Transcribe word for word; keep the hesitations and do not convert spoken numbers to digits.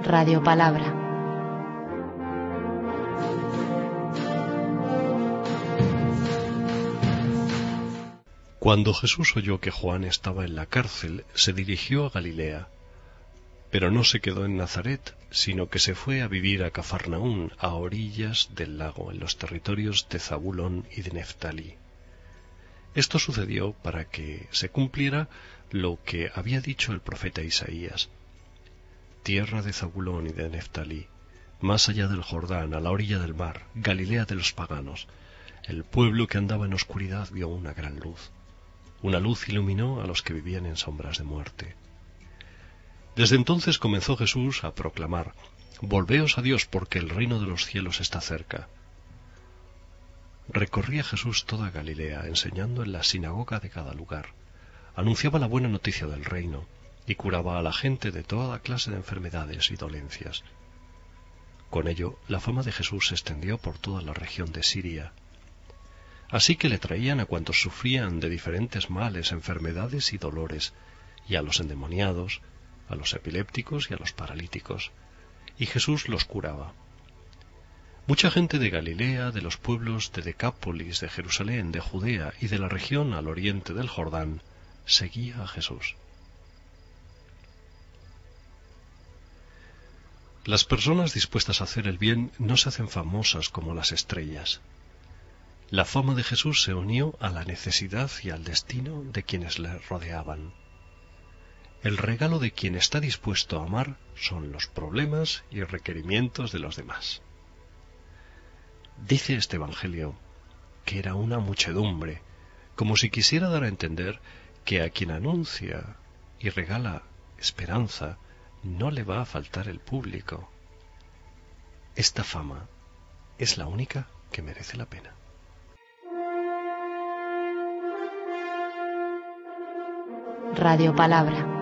Radio Palabra. Cuando Jesús oyó que Juan estaba en la cárcel, se dirigió a Galilea, pero no se quedó en Nazaret, sino que se fue a vivir a Cafarnaún, a orillas del lago, en los territorios de Zabulón y de Neftalí. Esto sucedió para que se cumpliera lo que había dicho el profeta Isaías: tierra de Zabulón y de Neftalí, más allá del Jordán, a la orilla del mar, Galilea de los paganos, el pueblo que andaba en oscuridad vio una gran luz. Una luz iluminó a los que vivían en sombras de muerte. Desde entonces comenzó Jesús a proclamar: volveos a Dios, porque el reino de los cielos está cerca. Recorría Jesús toda Galilea, enseñando en la sinagoga de cada lugar. Anunciaba la buena noticia del reino y curaba a la gente de toda clase de enfermedades y dolencias. Con ello, la fama de Jesús se extendió por toda la región de Siria. Así que le traían a cuantos sufrían de diferentes males, enfermedades y dolores, y a los endemoniados, a los epilépticos y a los paralíticos, y Jesús los curaba. Mucha gente de Galilea, de los pueblos de Decápolis, de Jerusalén, de Judea y de la región al oriente del Jordán, seguía a Jesús. Las personas dispuestas a hacer el bien no se hacen famosas como las estrellas. La fama de Jesús se unió a la necesidad y al destino de quienes le rodeaban. El regalo de quien está dispuesto a amar son los problemas y requerimientos de los demás. Dice este Evangelio que era una muchedumbre, como si quisiera dar a entender que a quien anuncia y regala esperanza no le va a faltar el público. Esta fama es la única que merece la pena. Radio Palabra.